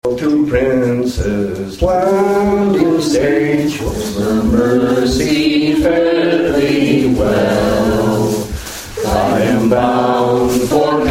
To Prince's landing stage, over Mercy fare thee well. I am bound for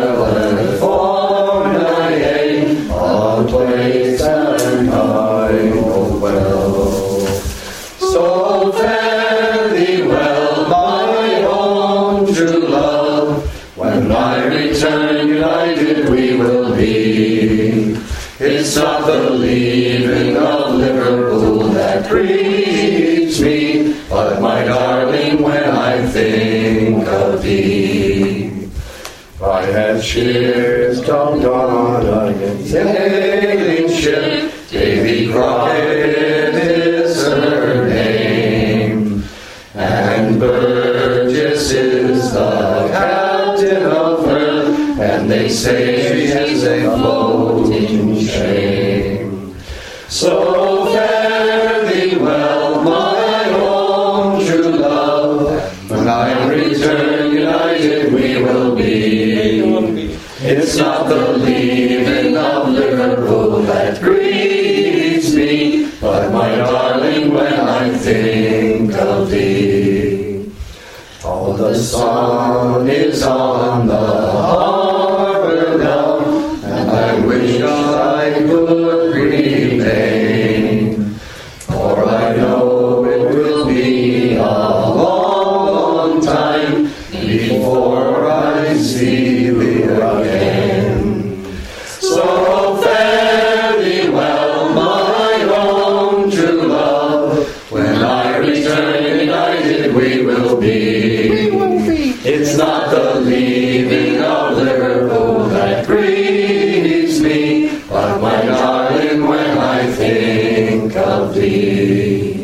California, a place and I know well. So fare thee well, my own true love. When I return, united we will be. It's not the leaving of Liverpool that grieves me, but my darling, when I think of thee. I have shipped on a sailing ship, Davy Crockett is her name, and Burgess is the captain of her, and they say she's a floating shame. So fare thee well, my own true love. When I return, united we will be. It's not the leaving of Liverpool that grieves me, but my darling, when I think of thee. Oh, the sun is on the harbor now, and I wish I could remain, for I know it will be a long time before I see thee again. So fare thee well, my own true love. When I return, united we will be. It's not the leaving of Liverpool that grieves me, but my darling, when I think of thee.